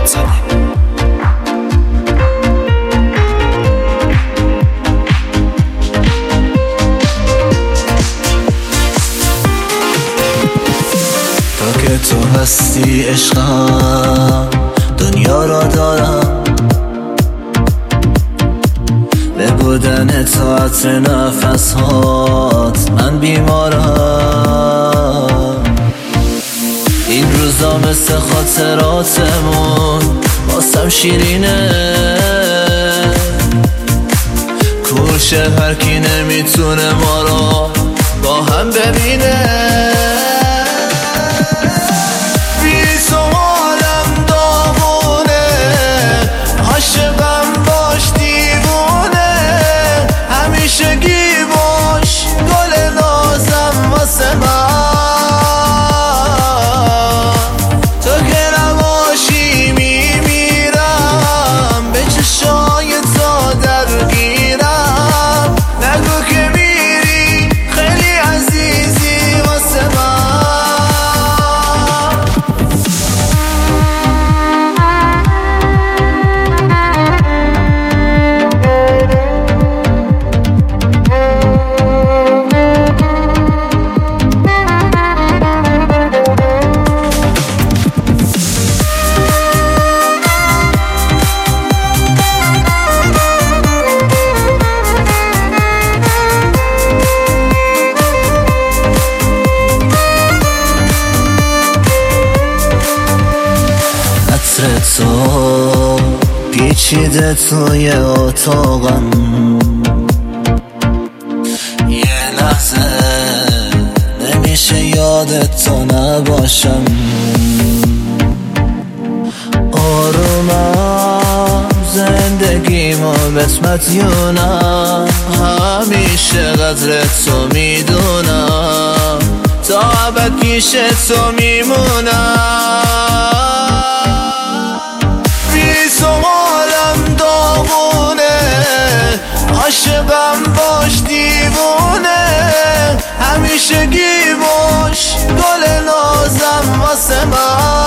تا که تو هستی عشقم دنیا را دارم، به بودن تو عطر نفس هات من بیمارم. این روزا مثل خاطراتمون واسم شیرینه، کوشه هر کی نمیتونه ما رو با هم ببینه. بی تو حالم داغونه، عاشقم باش دیوونه، همیشگی باش گل نازم واسه من. تو که نباشی میمیرم، به چشای تو درگیرم. نگو که میری خیلی عزیزی واسه من. تو پیچیده توی اتاقم، یه لحظه نمیشه یادت تو نباشم. آرومم زندگیمو بهت مدیونم، همیشه قدر تو میدونم، تا ابد پیش تو میمونم. تو حالم داغونه، عاشقم باش دیوونه، همیشگی باش گل نازم واسه من.